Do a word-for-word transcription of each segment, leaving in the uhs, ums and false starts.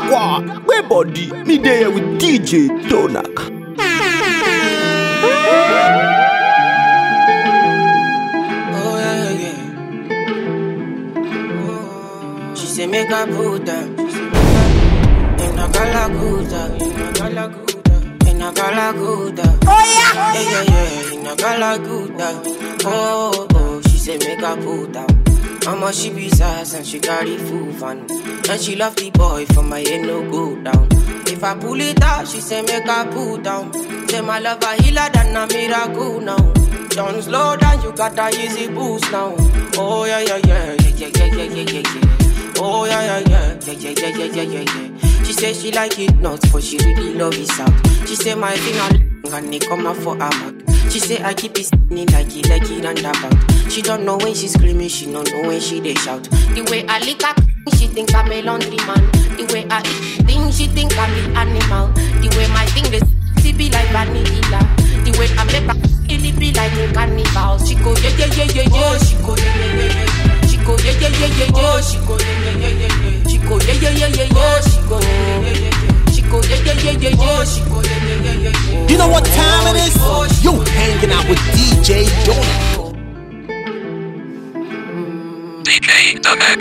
Wagwan, where body? Me there with D J Donak. Oh yeah, yeah. Oh. She say make a put down. In a galaguda, in a galaguda, in a galaguda. Oh yeah, yeah, yeah, yeah. In a galaguda. Oh, oh. She say make a put down. Mama she be sass and she carry full fun. And she love the boy for my head no go down. If I pull it out, she say make I pull down. Say my love a healer than a miracle now. Don't slow down, you got a easy boost now. Oh yeah yeah yeah yeah yeah yeah yeah yeah yeah. Oh yeah yeah yeah yeah yeah yeah yeah yeah yeah. She say she like it nuts, but she really love it out. She say my finger and it come out for her mouth. She say I keep it skinny like it, like it and about. She don't know when she screaming, she don't know when she they shout. The way I lick up, she think I'm a laundry man. The way I eat things, she think I'm the animal. The way my thing they she be like vanilla. The way I make her it be like a carnival. She go yeah yeah yeah yeah yeah. She go yeah yeah yeah yeah. She go yeah yeah yeah yeah yeah. She go yeah yeah yeah yeah yeah. She go yeah yeah yeah yeah yeah. She go yeah yeah yeah yeah. Yeah, yeah, yeah, yeah, yeah. She go, yeah, yeah, yeah, yeah. You know what time it is? You hanging out with D J Donak. D J Donak.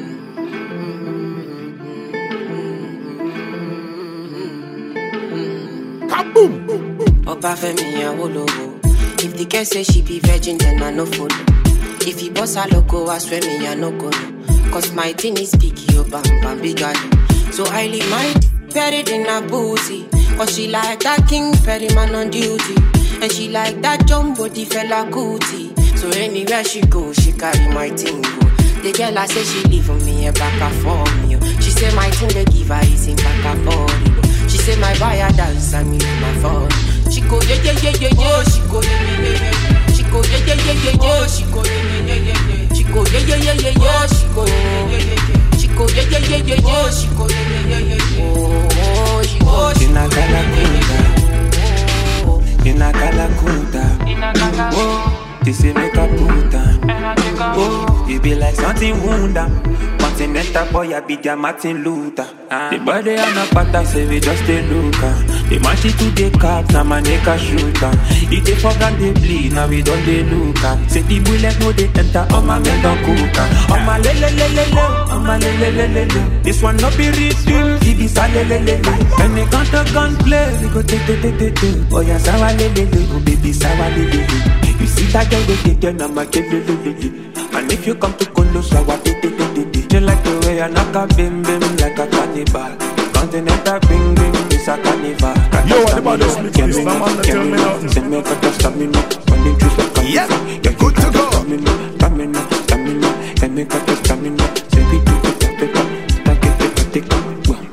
Kaboom! Oba Femi Awolowo. If the girl say she be virgin, then I no follow. If he boss a loco, I swear me I no go no. Cause my thing is picky, oh bam bam big girl. So I leave my buried in a booty. Cause she like that king Perry man on duty. And she like that jumbo the fella cootie. So anywhere she go, she carry my thing go. The girl I say she leave for me a back and for me. She say my thing they give her is in back and for. She say my buyer dance and me my phone. She go yeah yeah yeah yeah yeah. She go yeah yeah yeah yeah. She go yeah yeah yeah yeah yeah. She go yeah yeah yeah yeah yeah. She go yeah yeah yeah yeah yeah. She go yeah yeah yeah yeah. She go yeah yeah yeah yeah yeah. She go yeah yeah yeah yeah yeah. Oh, she go. In a galaguda, in a galaguda, in a galaguda. This is make a puta. Oh, you be like something wounda. Continental boy, I be their Martin Luther. Uh, the body and a pattern say we just a looker. The match it to the cap, now my neck a shooter. If they forgot they bleed, now we don't they looker. Say the bullet no they enter, oh my men don't cooker. Oh my le le le le le, oh my le le le le le. This one no be rhythm, it be sa le le le le. When they gun to gun play, we go take take take take take. Oh yeah, sawa le le le, oh baby sawa le le le. You see that girl with the girl, I'm a kid, and if you come to Colosso, I want it, you like the way I knock a bim bim like a cannibal. Continental bing bing, it's a carnival. Yo, what about this? This man, tell me now. Send me a cut of stamina, running through the carnival. Yeah, good to go. Stamina, stamina, stamina, send me a cut of stamina. Say we do it, take it, take it, take it.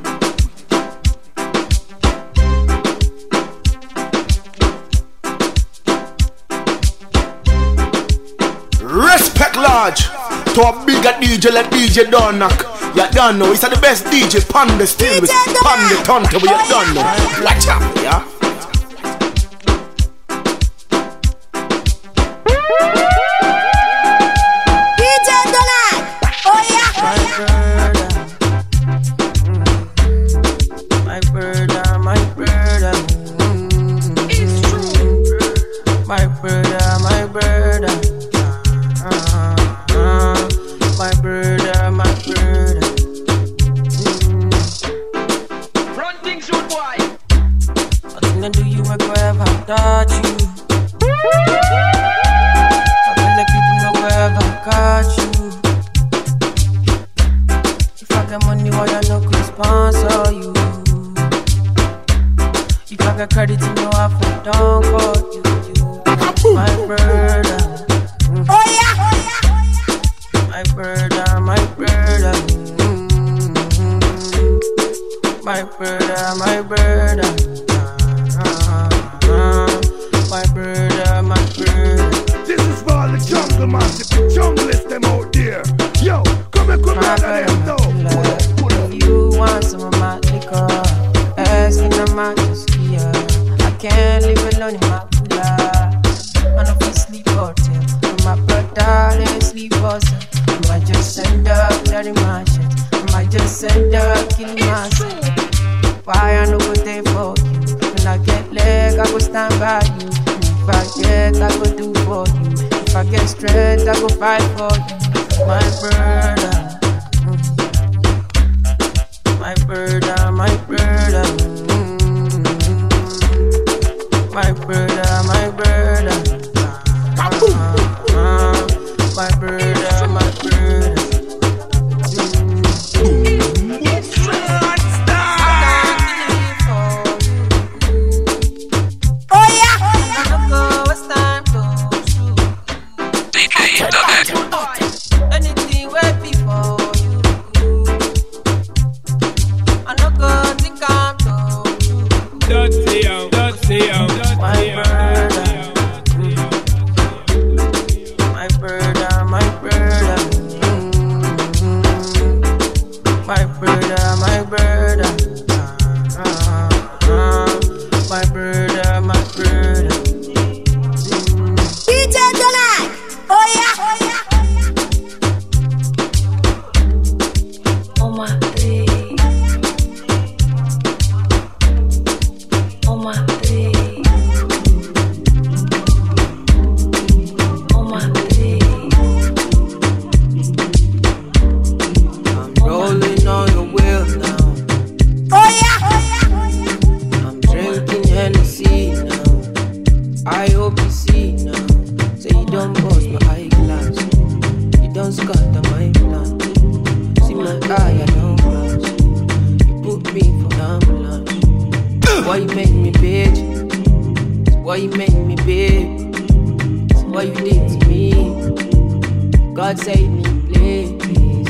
Respect large to a bigger D J like D J Donak. You don't know, he's the best D J. Panda still with Panda Tonto, but you don't know. Watch out, yeah. D J Donak. Oh yeah. My brother, my brother. It's true. My brother, my brother. My brother, my brother. Mm. Fronting shoot boy. Nothing to do you make wherever I touch you. I can let people know wherever I catch you. If I get money, why I no could sponsor you? If I get credit, you know I for don't call you. you. My brother. Mm. Oh yeah. My brother, my brother, mm-hmm. My brother, my brother, uh-huh. My brother, my brother. This is for all the jungle massive, the junglist them out there. Yo, come and come out of them though. You want some of my liquor? Ask me no matters here. I can't live alone in my cooler. I don't feel sleep hotel. My brother, they sleep hotel. I might just send up dirty my shit. I might just messenger, kill myself. Why I no go there for you? When I get leg, I go stand by you. If I get, I go do for you. If I get strength, I go fight for you. My brother, my brother, my brother, my brother, my brother. My brother, my brother. Oh yeah. I don't know what's time for you. D J Donak. Anything wait before you. I don't go think I'm through. Dirty out, dirty out, dirty out. My brother. My brother, my brother, mm-hmm. My brother, my brother, uh-huh. My brother, my brother. Mm-hmm. D J Donak. Oh yeah. Oh yeah. Oh my baby. Oh my baby. Oh my baby. I'm rolling on your wheel now. Oh yeah. Oh yeah. I'm drinking Hennessy now. I hope you see now. Say you don't bust my eyeglass. You don't scatter my plan. See my eye, I don't blush. You put me for ambulance. Why you make me bitch? Why you make me big? What you did to me? God save me, please.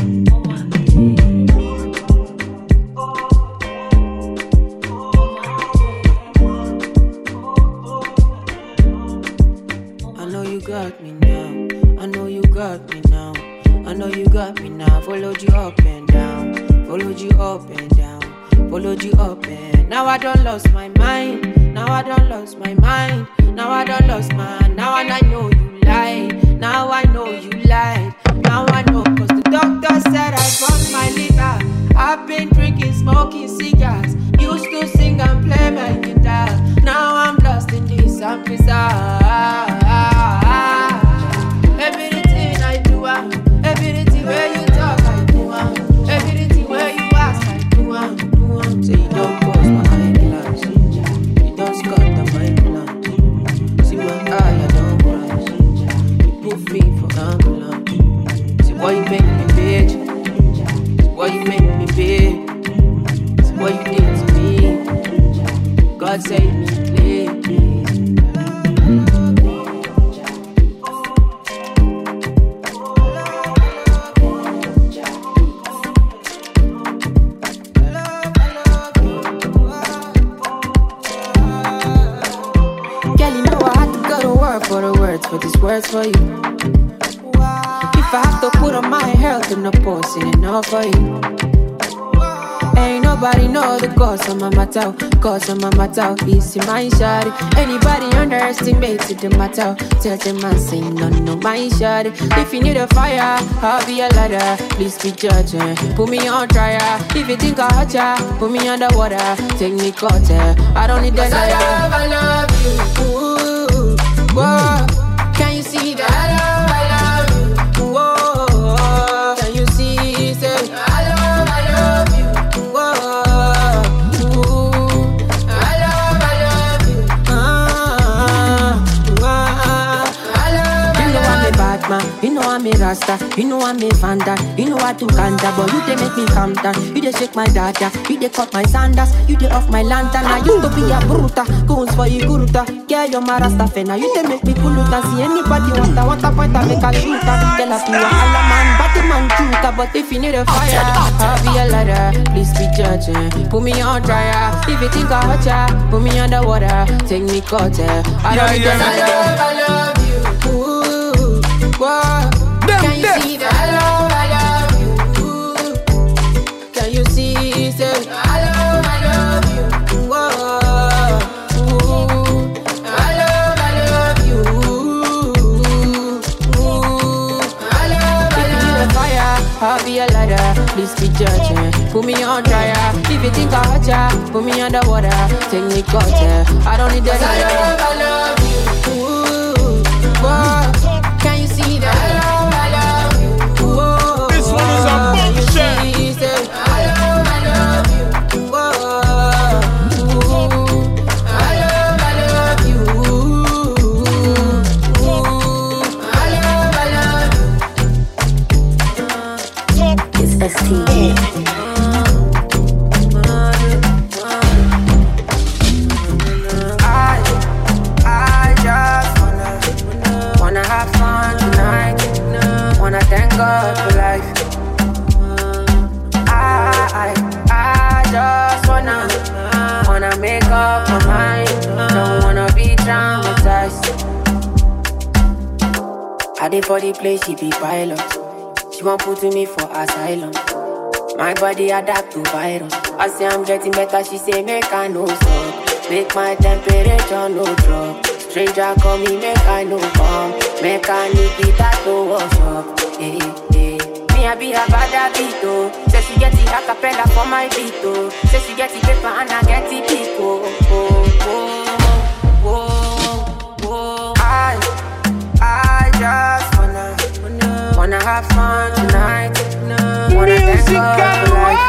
I know you got me now. I know you got me now. I know you got me now. Followed you up and down. Followed you up and down. Followed you up and now I don't lost my mind. Now I don't lost my mind. Now I don't lost my. Now and I know you lied. Now I know you lied. Now I know cause the doctor said I got my liver. I've been drinking, smoking cigars. Used to sing and play my guitar. Now I'm lost in this and bizarre. Everything I do, uh, everything where you talk I do, uh, everything where you ask I do, uh, do uh. Say you don't bust my eyeglass. You don't scatter my plan. See my eye, I don't blush. You put me for ambulance. See why you make me bitch. See why you make me big. See what you did to me. God save me, please. For the words, for these words for you. If I have to put on my health in a post, it enough for you. Ain't nobody know the cause of my matter, cause of my matter. It's in my shawty. Anybody underestimated the matter, tell them I say no, no, my shawty. If you need a fire, I'll be a ladder. Please be judging, put me on trial. If you think I hurt ya, put me underwater. Take me caught, I don't need that. I love, I love you. Ooh, whoa. Can you see that? I love, I love you. Whoa. Can you see? Say, I love, I love you. Whoa. Ooh. I love, I love you. Ah, ah. I love, I love you. You know I'm a bad man. You know I'm a rasta. You know I'm a fanda. You know I do kanda, but you they make me calm down. You they shake my data. You they cut my sandals. You they off my lantern. I used to be a bruta. Goons for you guruta. Girl, you're my rasta fena. You they make me kuluta. See anybody want a want a point I make a shooter. Tell us you are all a man, but the man shooter. But if you need a fire, I'll be a ladder. Please be judging. Put me on trial. If you think I hurt ya, put me underwater. Take me caught. I don't need yeah, yeah. I love, I love you. Ooh, whoa. Can you see that? I love, I love you. Ooh. Can you see? Say, I love, I love you. Whoa. Ooh. I love, I love you. Ooh. I love, I love you. If you need a fire, I'll be a ladder, please be judging. Put me on trial, if you think I hurt ya, put me underwater, take me culture. I don't need that. I love, I love you. Ooh, whoa. Can you see that? I love, I love you. Whoa. This one is a bullshit. I love, I love you. Whoa. Ooh. I love, I love you. Ooh. I love, I love you. It's S T G. Wanna thank God for life. I, I, I just wanna, wanna make up my mind. Don't wanna be traumatized. I did for the place, she be pilot. She won't put me for asylum. My body adapt to virus. I say I'm getting better, she say make I no stop. Make my temperature no drop. Stranger call me, make I no come. Make I need it that to wash up. Hey, hey. Me I be a bad beat. Say she get the acapella for my beat. Say she get the paper and I get the beat. Oh, oh, oh, oh, oh. I, I just wanna, wanna have fun tonight. Wanna thank God for life.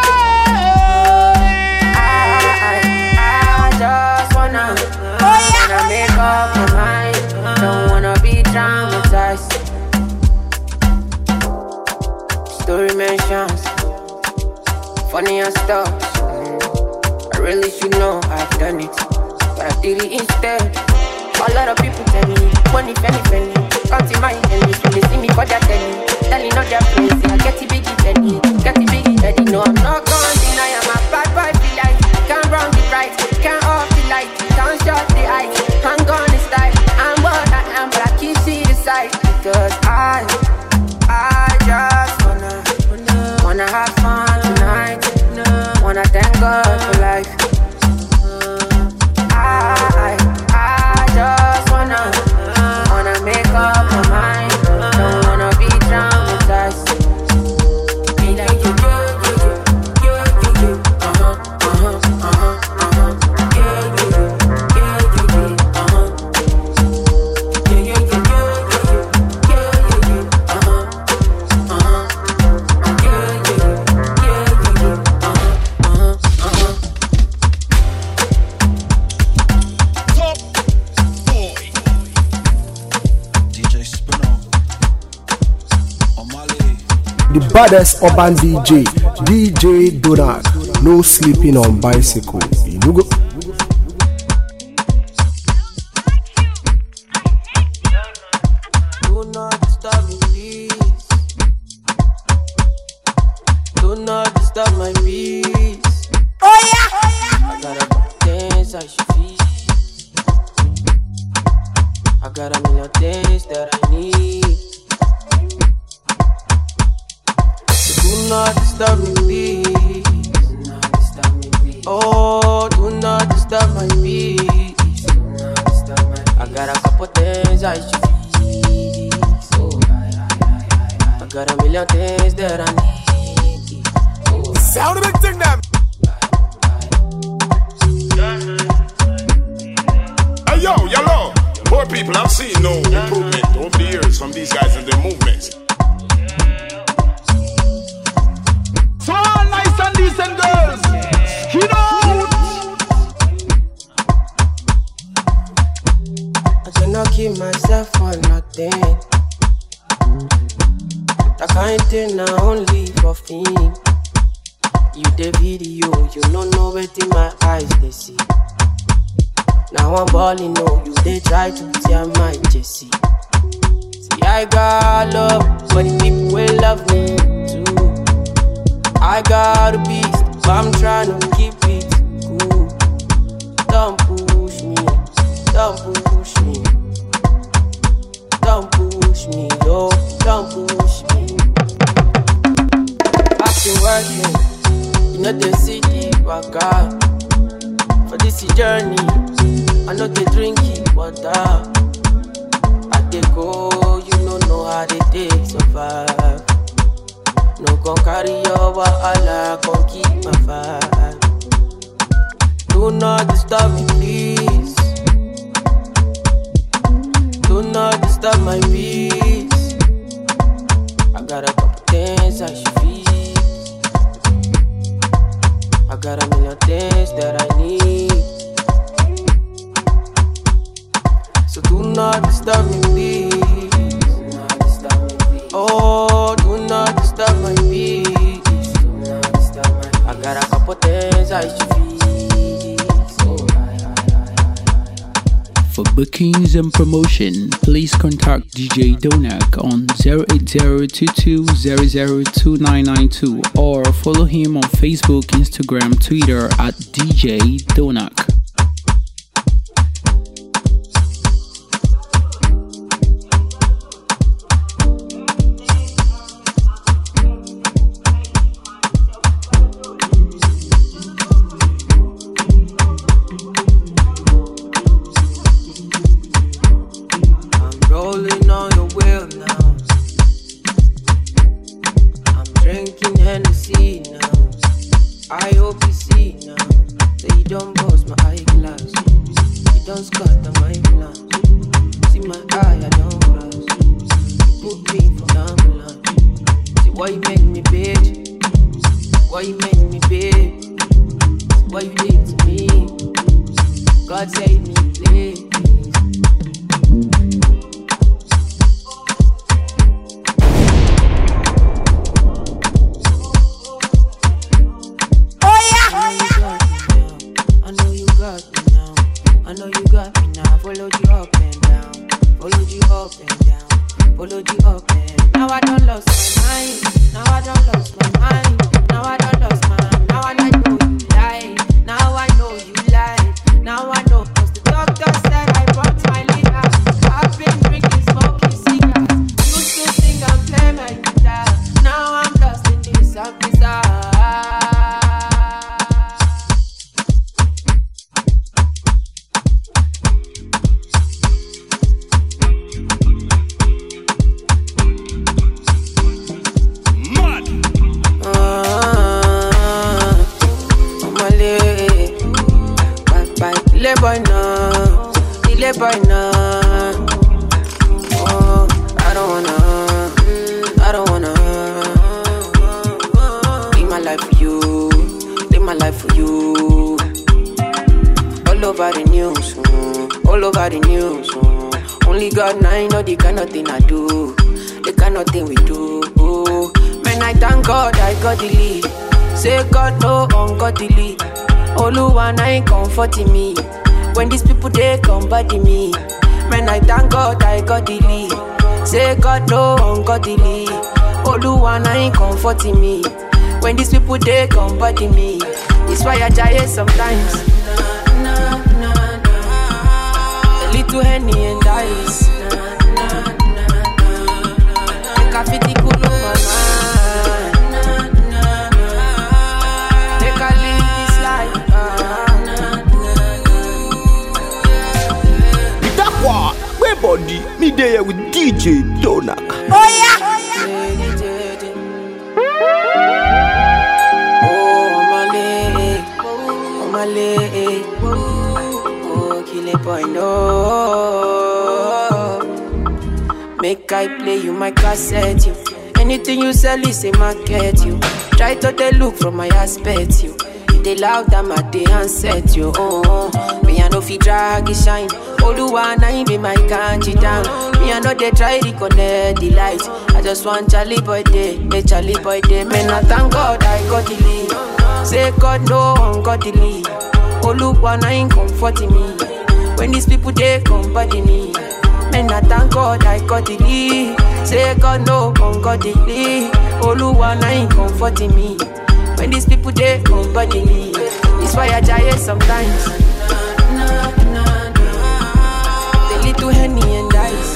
I, I, I just wanna, wanna make up my mind. Don't wanna be traumatized. Story mentions funny and stuff. mm. I really should know I've done it, but I did it instead. A lot of people tell me, money, penny, penny, counting my pennies. When they see me for their telly, telling all their friends, I get the biggie penny, get the biggie penny. No, I'm not gonna deny I'm a bad boy, feel like can't run the right, can't off the light, can't shut the eyes. I'm gonna style, I'm what I am, but I keep see the side. Because I, I just wanna, wanna have fun tonight. Wanna thank God for life. I, I just wanna, wanna make up my mind. Don't wanna be traumatized. Be like you, you, you, you, you, you. Uh-huh, uh-huh, uh-huh, uh-huh. Yeah, you, you, yeah, you, you, uh-huh. Yeah, yeah, yeah, yeah, yeah, yeah, yeah, yeah. Uh-huh, uh-huh. Yeah, yeah, yeah, yeah, yeah. Uh-huh, uh-huh, uh-huh. Top boy. D J Spino, O'Malley. The baddest urban D J, D J Donald. No sleeping on bicycle. You go. Do not disturb me, please. Do not disturb my peace. Oh yeah, oh yeah. I got a things I should feel. I got a million things that I need. So do not disturb me, please. Do not disturb me, please. Oh, do not disturb my peace. Do not disturb my peace. I got a couple things I should feel. So I, I, I, I, I got a million things that I need. Oh, Sound of the thing, them. Hey, yo, yellow. Poor people, I've seen no improvement over the years from these guys and their movements. So all nice and decent girls, you know. I cannot keep myself for nothing. That kind thing I only for fame. You the video, you don't know what in my eyes they see. Now I'm balling, no, you they try to tear my Jesse. See, I got love, but the people will love me too. I got a beast, but I'm trying to keep it cool. Don't push me, don't push me. Don't push me, yo, don't push me. I've been working, you know the city, but God, for this journey. I know they drink it, water. I they go, you don't know how they take survive. No gon' carry your wahala, gon' keep my vibe. Do not disturb me, please. Do not disturb my peace. I got a couple things I should fix. I got a million things that I need. So do not disturb me, please. Do not disturb me, please. Oh, do not disturb my peace. Do not disturb my peace. I got a couple things I should fix. For bookings and promotion, please contact D J Donak on zero eight zero two two zero zero two nine nine two or follow him on Facebook, Instagram, Twitter at D J Donak. Rolling on your wheel now. I'm drinking Hennessy now. I hope you see now. Say you don't bust my eyeglass. You don't scatter my plan. See my eye, I don't glass. Put me for ambulance. See why you make me bitch. Why you make me bitch. Why you did to me. God save me, please. I know you got me now, followed you up and down, followed you up and down, followed you up and down. Now I don't lost my mind, now I don't lost my mind, now I don't lost my mind, now I know you lie, now I know you lie, now I know, cause the doctor said I brought my liquor, I've been drinking, smoking cigars, used to sing and play my guitar, now I'm lost in this and bizarre. Delay boy now, delay boy now. Oh, I don't wanna, I don't wanna. Live my life for you, live my life for you. All over the news, mm, all over the news. Mm. Only God and I know the kind of thing I do, the kind of thing we do. Oh, man, I thank God I got the lead. Say God no ungodly. Oluwa na ain't comforting me. When these people they come body me. Man, I thank God I got the lead. Say God no ungodly. Oluwa na ain't comforting me. When these people they come body me. It's why I die sometimes. A little Henny and ice. Make a fifty cool on my mind. Make a live this life. Where body? Me there with D J Donak. Oh yeah. Oh my leg, oh kill it boy no. Make I play you my cassette you. Anything you sell is a market you. Try to they look from my aspect you. They loud them at the handset you. Oh, oh. Me I know fi drag it shine. All the one I be my country down. Me I know they try to connect the light. I just want Charlie boy day, me Charlie boy day. Man I thank God I got the lead. Say God no one got the lead. All the one I ain't comforting me. When these people they come body me. Man I thank God I got the lead. Say God no one got the lead. All the one I ain't comforting me. When these people they come body me. It's why I die sometimes. The little Henny and ice.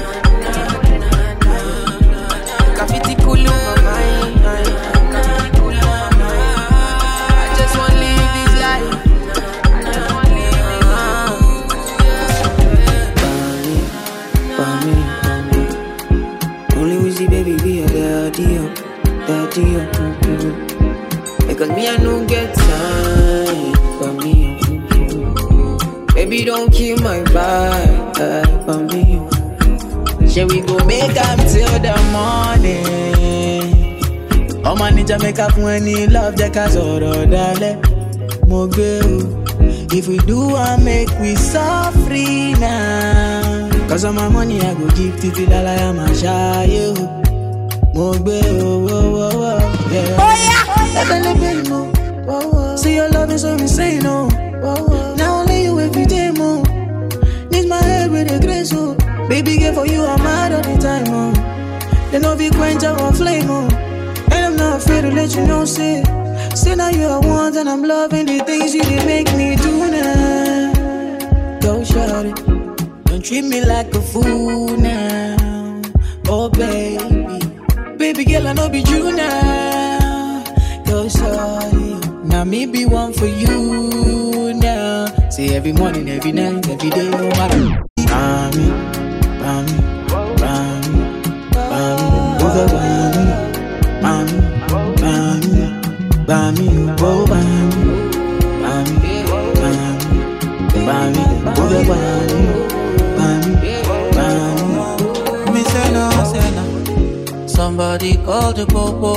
Graffiti cool in my mind. I just wanna live this life. I just wanna live this life. Only we see baby we are the deal. The no get time for me. Baby, don't kill my vibe for me. Shall we go make up till the morning? Oh man, need to make up when he love the casoro dale. Mogel. If we do, I make we so free now. Cause of my money, I go give Titi Lala, I'm a shy. Mogel, oh, oh, oh, yeah. Oh yeah, oh yeah. See your love is so insane, oh. Now only you every day, mo. Need my head with a grace, oh. Baby, girl, for you, I'm mad all the time, oh. They know we quench our flame, oh. And I'm not afraid to let you know, say. Say now you are one, and I'm loving the things you did make me do now. Go shout it. Don't treat me like a fool now. Oh, baby. Baby, girl, I know be true now. Go shout it. Now me be one for you now. Say every morning, every night, every day, oh my God. Bami, bami, bami, bami, over bami, bami, bami, bami, oh bami, bami, bami, bami, over bami, bami, bami. Me say no, say no. Somebody call the popo.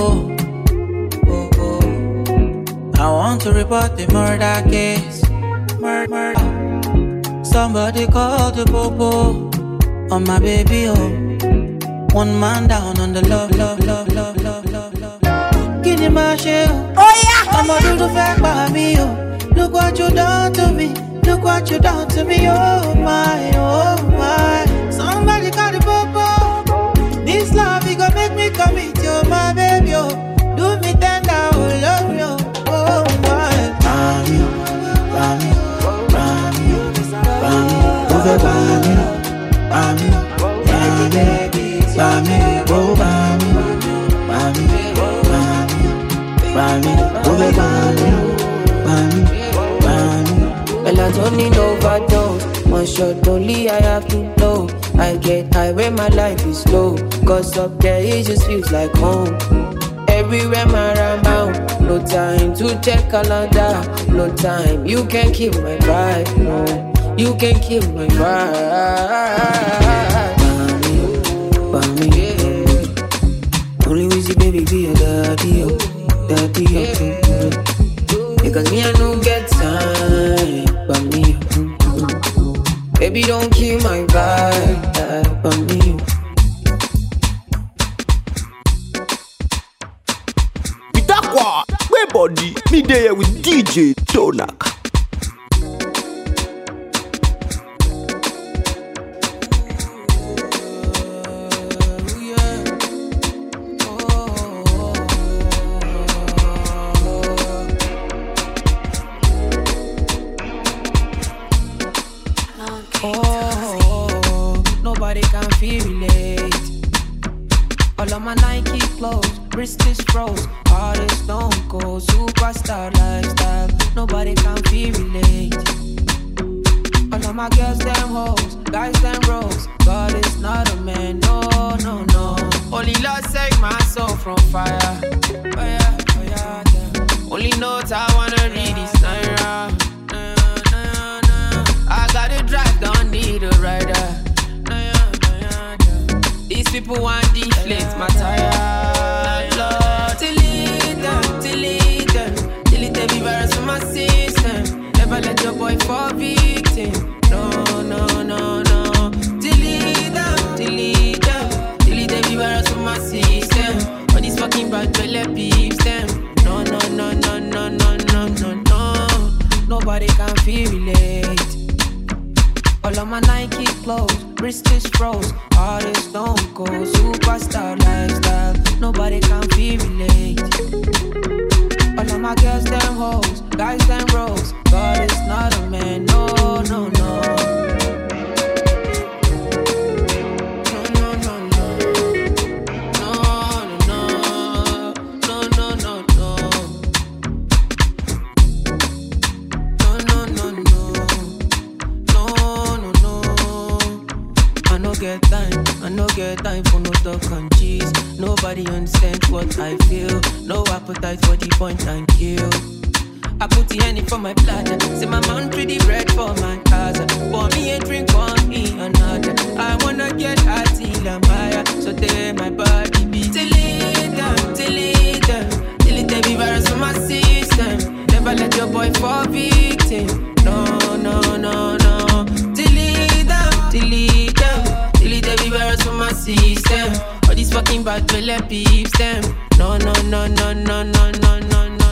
I want to report the murder case. Mur- murder. Somebody call the popo on my baby, oh. One man down on the love, love, love, love, love, love, love. Give you my share. Oh yeah. I'ma do the fact by me, oh. Look what you done to me. Look what you done to me, oh my, oh my. Somebody call the popo. This love, it gon' make me commit, oh my baby, oh. Do me tender, oh love you. Oh my, Bami, Bami, Bami, Bami, over Bami, Bami, Bami, Bami, oh Bami, Bami, Bami, Bami, over Bami, Bami, Bami. Melatonin overdose, one shot only I have to blow. I get high when my life is low, cause up there it just feels like home. Everywhere my around, no time to check calendar, no time, you can kill my vibe, no, you can kill my vibe. Bami, Bami, yeah. Only Weezy baby be your daddy, oh, daddy, oh, because me I don't get time, Bami, baby don't kill my vibe, Bami. Where body? Me there with D J Donak. Oh, nobody can feel relate. All of my Nike clothes, wrist is froze. Artist don't go, superstar lifestyle. Nobody can feel relate. All of my girls, them hoes, guys, them rose. God is not a man, no, no, no. Only Lord save my soul from fire. Fire, fire, yeah. Only notes I wanna read is Naira. I gotta drive, don't need a rider. These people want deflate my tire. Lord, delete them, delete them, delete every virus from my system. Never let your boy fall victim. No, no, no, no. Delete them, delete them, delete every virus from my system. All these fucking bad belly peeps them. No, no, no, no, no, no, no, no, no. Nobody can feel relate. All of my Nike clothes, wrist is froze. Artists don't go, superstar lifestyle. Nobody can feel relate. All of my girls, them hoes, guys, them rose. God is not a man, no, no, no. Get time, I no get time for no talk and cheese. Nobody understands what I feel. No appetite for the point and kill. I put the honey for my platter. Say my man pretty bread for my casa. For me a drink, for me another. I wanna get high till I'm higher. So there my body be till it down, till it down, till it be virus on my system. Never let your boy fall victim. No, no, no, no. Till it down, till it down, till it be virus on my system. All these fucking bad belly peeps them. No, no, no, no, no, no, no, no, no.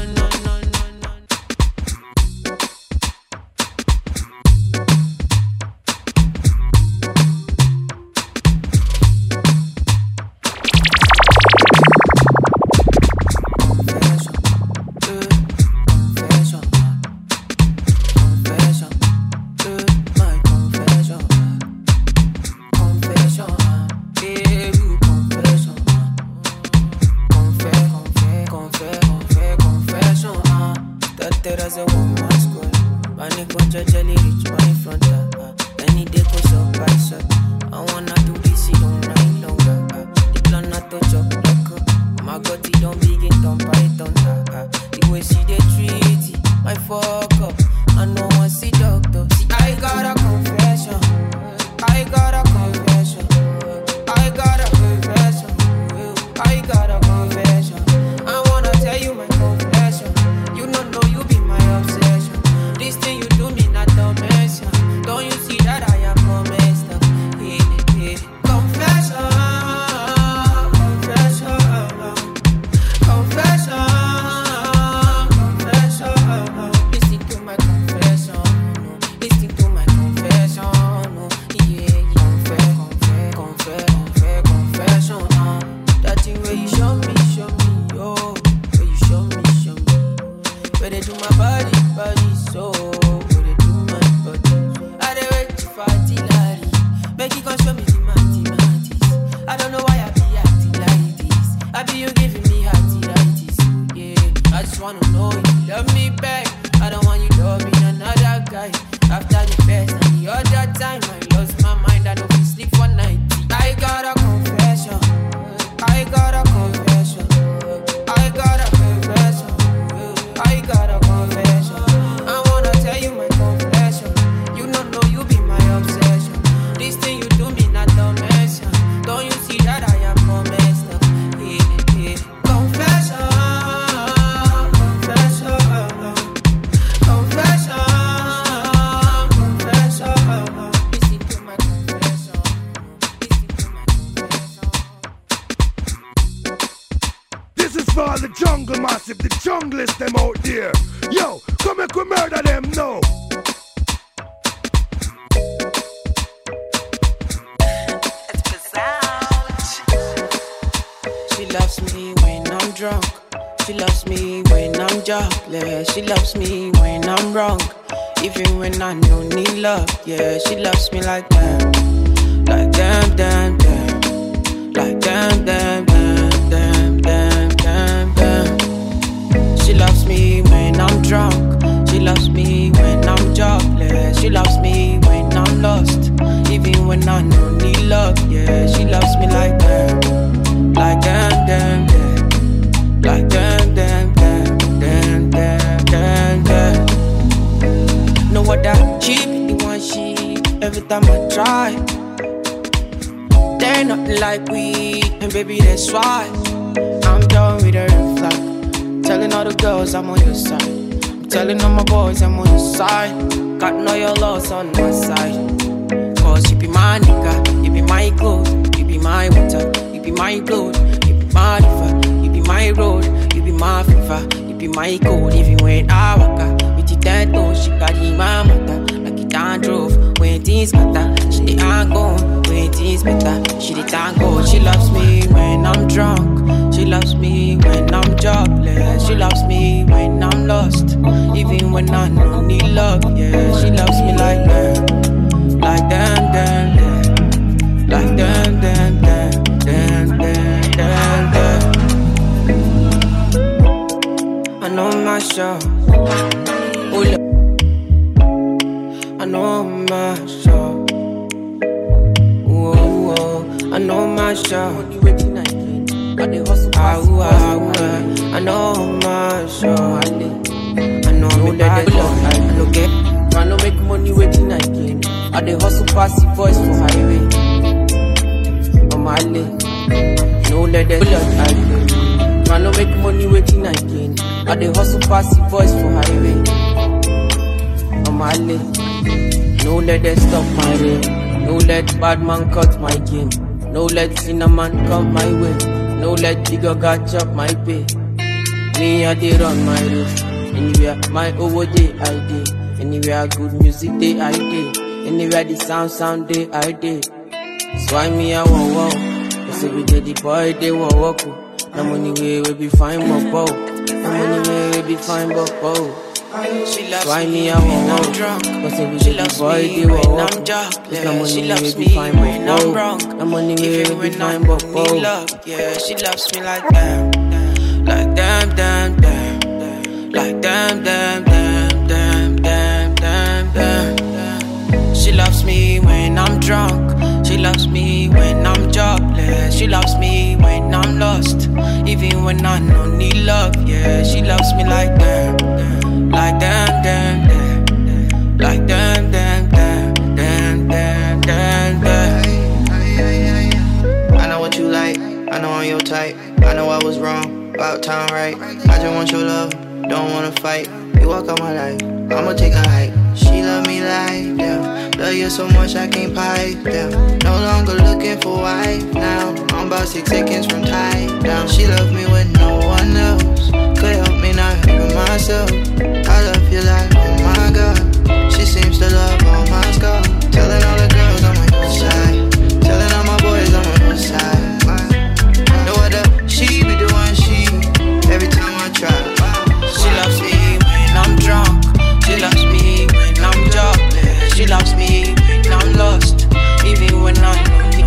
She loves me when I'm wrong, even when I don't need love. Yeah, she loves me like damn, like damn, damn, damn, like damn, damn, damn, damn, damn, damn, damn. She loves me when I'm drunk. She loves me when I'm jobless. She loves me when I'm lost, even when I don't need love. Yeah, she loves me like damn, like damn, damn, damn, like damn, damn, damn, damn, damn. Damn, damn. Know what that cheap, the one she every time I try. They're nothing like we, and baby that's why I'm done with her flag. Telling all the girls I'm on your side. I'm telling all my boys I'm on your side. Got know your loss on my side. Cause you be my nigga, you be my gold, you be my water, you be my blood, you be my river, you be my road, you be my fever. Be my code even when I walk out with the dead toes. She carry my mother like it can't drove when things matter. She the angle when things better. She the tango. She loves me when I'm drunk. She loves me when I'm jobless. She loves me when I'm lost, even when I don't need love. Yeah, she loves me like that, like damn, damn, damn, like damn, damn, damn, damn, damn, damn, damn. I know my show. Oh, I know my show. Whoa, whoa. I know my show. I know my show. I know let it go. I look at, man, no make money waiting again. I dey hustle pass the voice for highway. On my lane, no let it go. I play. Man, no make money waiting again. I dey hustle pass the voice for highway. On my lane, no let them stop my rain. No let bad man cut my game. No let cinnamon come my way. No let digger catch up my pay. Me I dey run my race. Anywhere my over day I day. Anywhere good music day I day. Anywhere the sound sound day I day. So I me I want wow. Cause every day the boy they want walk. No money way we be fine but bow. No money way we be fine but bow. She loves Why me me I when want I'm drunk. Cause She loves me when I'm jobless. She loves me when I'm wrong. Even when I'm in love, yeah. She loves me like damn, like damn, damn, damn, like damn, damn, damn, damn, damn, damn, damn. She loves me when I'm drunk. She loves me when I'm jobless. She loves me when I'm lost. Even when I don't need love, yeah. She loves me like damn. Like damn, damn, damn, like damn, damn, damn, damn, damn, damn, damn. I know what you like, I know I'm your type. I know I was wrong, about time right. I just want your love, don't wanna fight. You walk out my life, I'ma take a hike. She love me like damn, love you so much I can't pipe down. No longer looking for wife now. I'm about six seconds from tied down. She love me when no one else could help me not helping myself. I love you like, oh my God. She seems to love all my scars. Telling all the girls I'm on your side. Telling all my boys I'm on your side. No other, she be the one she. Every time I try. She loves me when I'm drunk. She loves me when I'm jobless. She loves me when I'm lost. Even when I'm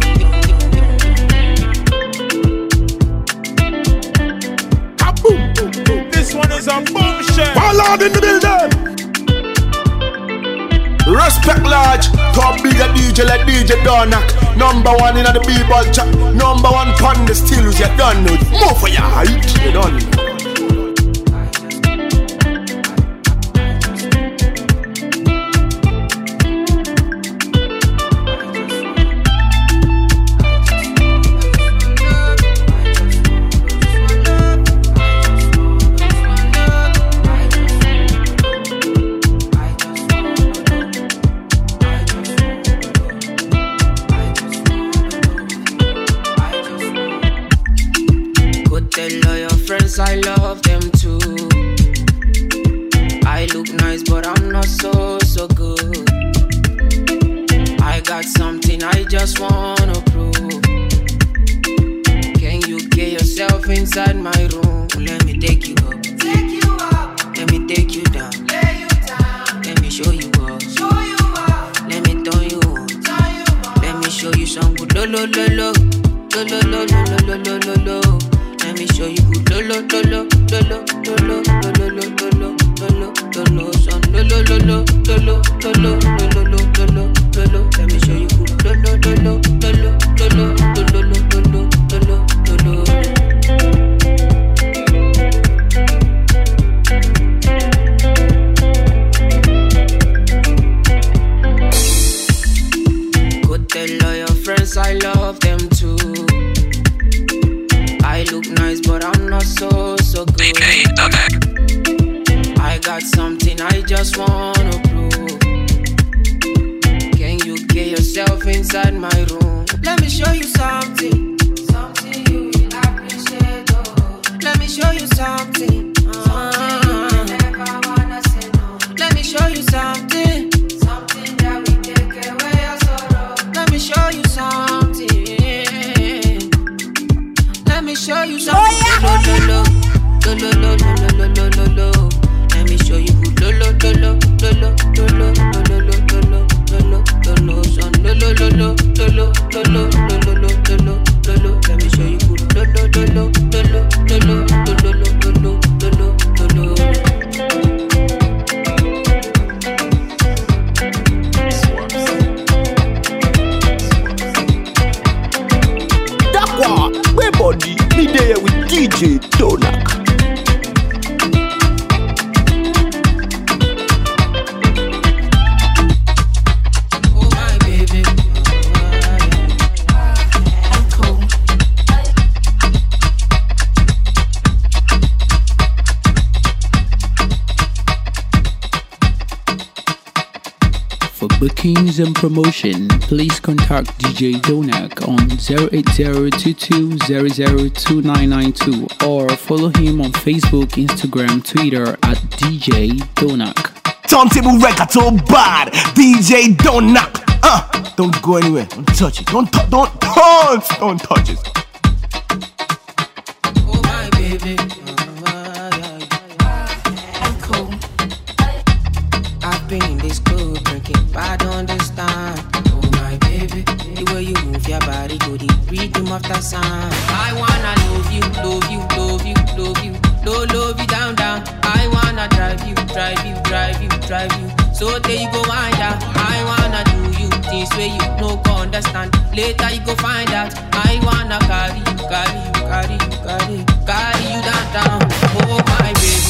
This one is a bombshell. Ballad in the building. Respect large. Top bigger D J like D J Donak. Number one in the B-ball chat. Number one pon the steels. You done know. Move for your height. You done know. I love them too. I look nice, but I'm not so, so good. I got something I just wanna prove. Can you get yourself inside my room? Let me take you up. Take you up. Let me take you down. Lay you down. Let me show you up. Show you up. Let me turn you on. Turn you on. Let me show you some good lo lo lo lo. Lo lo lo lo lo lo lo lo. Let me show you good lo lo lo lo lo lo lo lo lo lo lo lo lo lo son lo lo lo lo lo lo lo lo lo lo lo lo. Let me show you good lo lo lo lo lo lo lo lo lo lo lo lo. Go tell all your friends I love them too. I look nice, but I'm not so, so good. D J Donak. I got something I just wanna prove. Can you get yourself inside my room? Let me show you something. Something you will appreciate, oh. Let me show you something. Uh, something you will never wanna say no. Let me show you something. Something that will take away your sorrow. Let me show you something. Let me show you something. Oh, yeah. Lo, lo, lo, lo, lo, lo, lo, lo, lo, lo. Let me show you who lo, lo, lo, lo, lo, lo, lo, lo, lo, lo, lo, lo, lo, lo, lo, son, lo, lo, lo, lo, lo, lo, lo, lo, lo, lo, lo, lo, lo, lo. Let me show you who lo, lo, lo, lo, lo, lo, lo, lo, lo, lo, lo, lo, lo, For bookings and promotion, please contact D J Donak on zero eight zero two two zero zero two nine nine two or follow him on Facebook, Instagram, Twitter at D J Donak. Turntable record so bad, D J Donak. Uh, don't go anywhere. Don't touch it. Don't touch. Don't touch. Don't touch it. Oh my baby. I've been in this club drinking, but I don't understand. Oh my baby, the way you move your body to the rhythm of the sound. I wanna love you, love you, love you, love you, love, love you down, down. I wanna drive you, drive you, drive you, drive you. So there you go wind out. I wanna do you things where you no go understand. Later you go find out. I wanna carry you, carry you, carry you, carry you, carry you down, down. Oh my baby.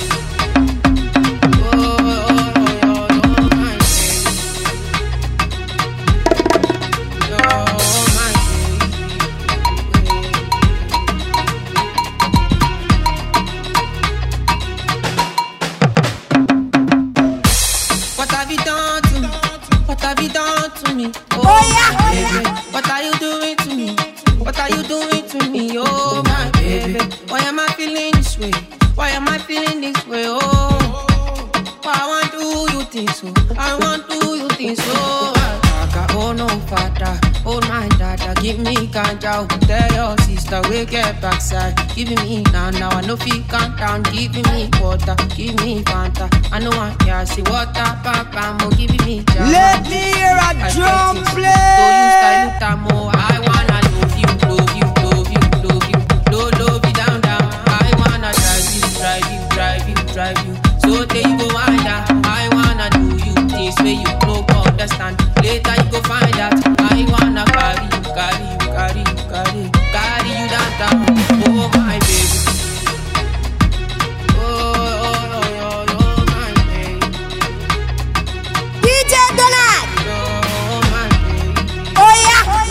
Oh yeah, baby, what are you doing to me? What are you doing to me? Oh my baby, why am I feeling this way? Why am I feeling this way? Oh, why I want to do you things so? I want to do you things so. Oh no, father, oh my dada, give me ganja. Tell your sister we get backside. Give me now, now I know feel calm down. Give me water, give me Fanta. I know I can't see water, papa, mo give me jam. Let me hear a drum play. I wanna love you, love you, love you, love you, love, love you down, down. I wanna drive you, drive you, drive you, drive you. So there you go wind up. I wanna do you things where you no go understand. Later you go find out. I wanna carry you, carry you, carry you, carry you, carry you down, down. Oh my baby. Oh, oh, oh, oh, oh my baby. D J Donak. Oh my baby. Oh yeah, oh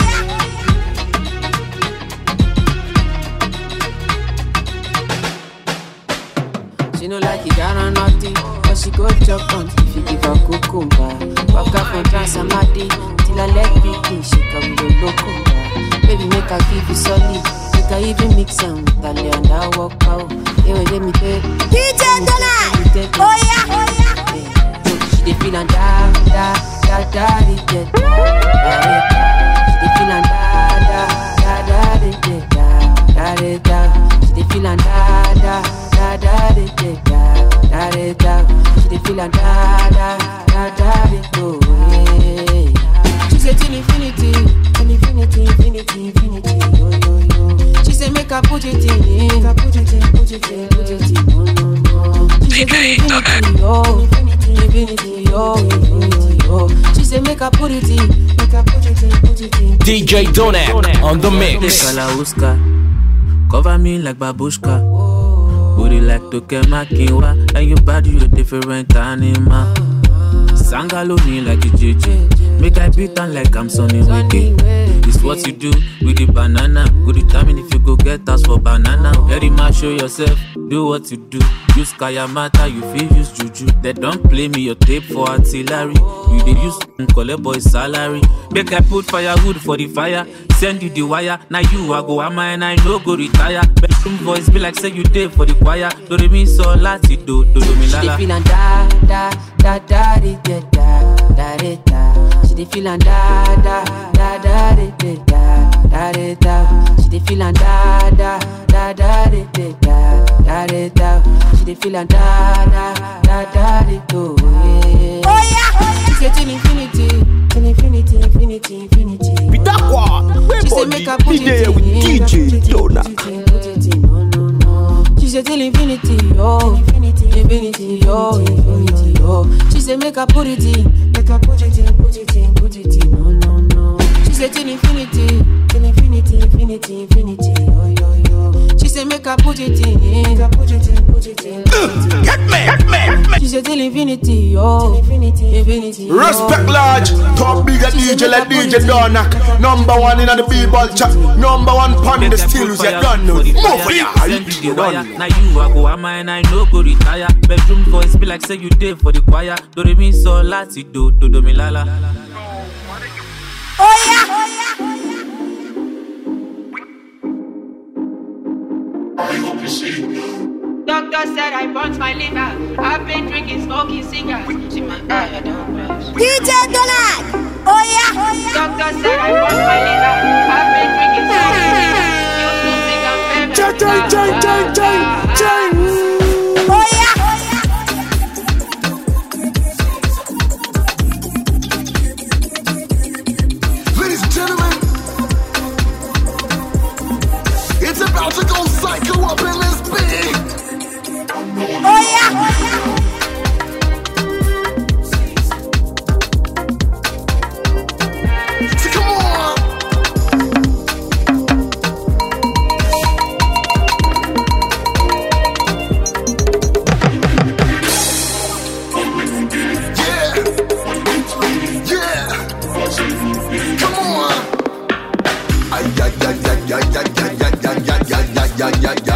yeah. She no like it down or nothing, but she go chop on if you give her cucumber. Walk up on Transamadi till I let begin. She come with a locumba. Baby make her give you solid. Make her even mix them with a lay and I walk out. Hey, wait, let me take D J Donak. Oh yeah, oh yeah. She dey feel and da da da da da da da. She dey feel and da da da da da da da. She dey feel and da da da da da da da da. She dey feel and da da da da da. She say till infinity, till infinity, infinity, infinity. Yo yo yo. She say make her put it in, make her put it in, put it in, put it in. No no no. She say till infinity, yo, infinity, infinity, yo, infinity, yo. She say make her put it in, make her put it in, put it in. D J Donak on the mix. Cover me like babushka. Booty like Toke Makinwa. And your body a different animal. Sangalo me like a J J. Make I beat on like I'm Sonny Wiki. It's what you do with the banana. Go determine if you go get us for banana. Very much show yourself, do what you do. Use Kayamata, you feel use Juju. They don't play me your tape for artillery. You they use collect boy salary. Make I put firewood for the fire. Send you the wire. Now you I go ama and I no go retire. Bedroom voice be like say you did for the choir. Do re mi so lati do do do mi lala. She dey feelin' da da da da da da da da. She dey feelin' da da da da da da da da. She dey feelin' da da da da da da da da. She dey feelin' da da da da da. Oh yeah. She say till infinity, till infinity, infinity, infinity. She say make her put it in, D J Donak. She say till infinity, oh, infinity, infinity, oh, infinity, oh. She say make her put it in, make her put it in, put it in, put it in, no, no, no. She say till infinity, till infinity, infinity, infinity, oh, yo, yo. She say make her put it in, make her put it in, put it in. Get me, get me, get me. She say till infinity, oh, infinity, infinity. Respect large, top bigger D J like D J Donak. Number one in the b-ball chat. Number one pun the steals you done. Move for ya. Now you I go am and I no go retire. Bedroom voice be like like say you did for the choir. Do re mi so lati do do do mi lala. Oh yeah, oh yeah. Doctor said I burnt my liver. I've been drinking, smoking cigarettes. See my eye, I don't rest. D J Donald. Oh yeah, oh yeah. Doctor said I burnt my liver. I've been drinking, smoking cigarettes. You two think I'm famous. Chang, chang, chang, chang, chang, chang. Oh yeah, oh yeah. Ladies and gentlemen, it's about to go psycho up in this big. Oh yeah, oh yeah. So come on. Yeah, yeah. Come on. Ay ay ay ay ay ay ay ay ay ay ay ay ay.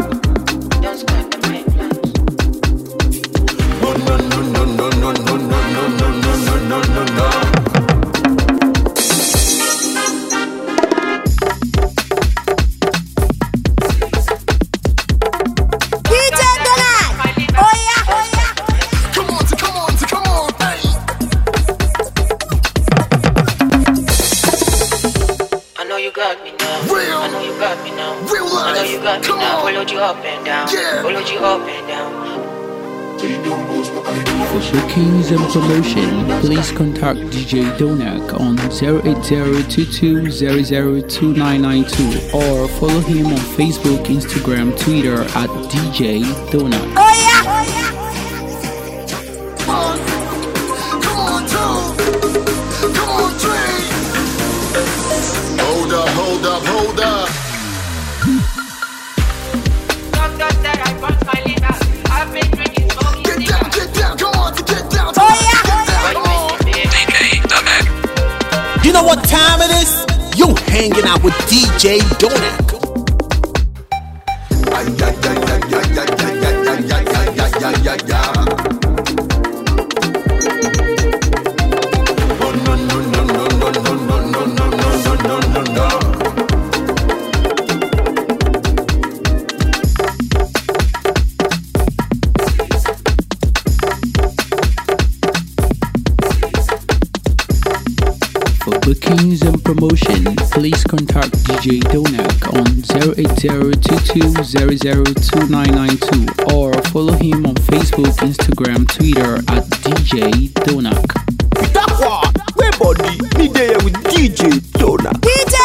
For bookings and promotion, please contact D J Donak on zero eight zero two two zero zero two nine nine two or follow him on Facebook, Instagram, Twitter at D J Donak. Oh yeah! Oh yeah! Come on, come on, Tom. Come on, Trey. Hold up, hold up, hold up. Doctor said I burnt my liver. I've been drinking, smoking. Get down, get down, come on, get down. Oh yeah! Get down, come on. D J Donak. You know what time it is? You hanging out with D J Donak. Ay, ay, ay, ay, ay, ay, ay, ay, ay, ay, ay, ay, ay. Oh no no no no no no no no no no no no no. For bookings and promotion, please contact D J Donak on zero eight zero two two zero zero two nine nine two or follow him on Facebook, Instagram, Twitter at D J Donak. That one, where body? Me there with D J Donak. D J